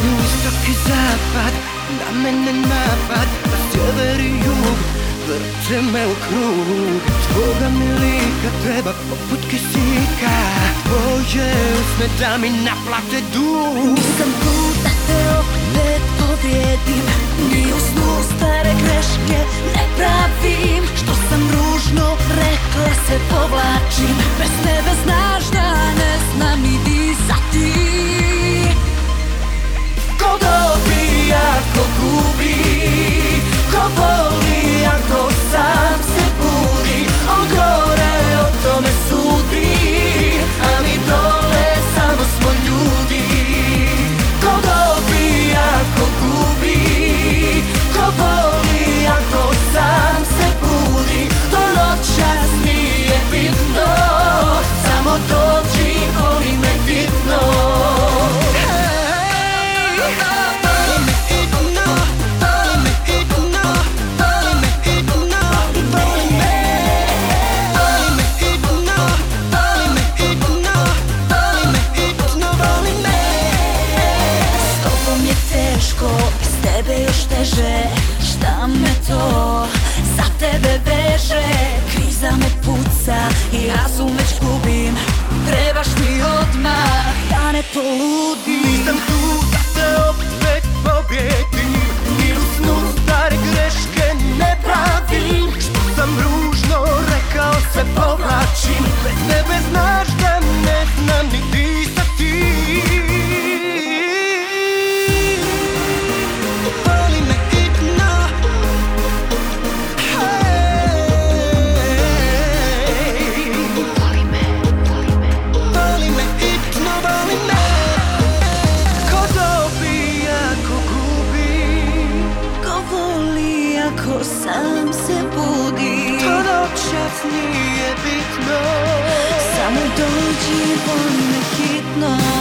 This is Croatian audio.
istok i zapad, na mene napad, na sjever i jug, vrte me u krug. Tvoga mi lika treba poput kisika, tvoje usne da mi naplate dug. Nisam tu da te opet povrijedim, ni u snu stare greške ne pravim. Što sam ružno rekla se povlačim, bez tebe znaš da ne znam ni disati. Ko dobija, ko gubi, ko voli, ako sam se budi. On gore o tome sudi, a mi dole samo smo ljudi. Ko dobija, ko gubi, ko voli, ako sam se budi. To noćas nije bitno, samo dođi, voli me hitno. Bez tebe još teže, šta me to za tebe veže? Kriza me puca i razum već gubim, trebaš mi odmah da ne poludim. Nisam tu da te opet pobjedim, ni u snu stare greške ne pravim. Što sam ružno rekao se povlačim, bez tebe znaš da ne znam ni disati. Ako sam se budi, to noćas nije bitno, samo dođi, voli me hitno.